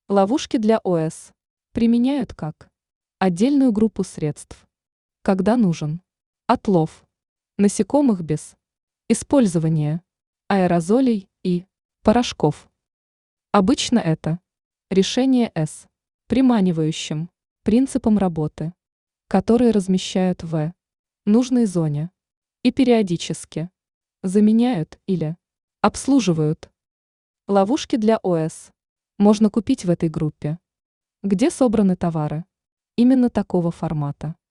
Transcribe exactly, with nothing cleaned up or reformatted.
Ловушки для ОС применяют как отдельную группу средств, когда нужен отлов насекомых без использования аэрозолей и порошков. Обычно это решение С приманивающим принципом работы, которые размещают в нужной зоне и периодически заменяют или обслуживают. Ловушки для ОС можно купить в этой группе, где собраны товары именно такого формата.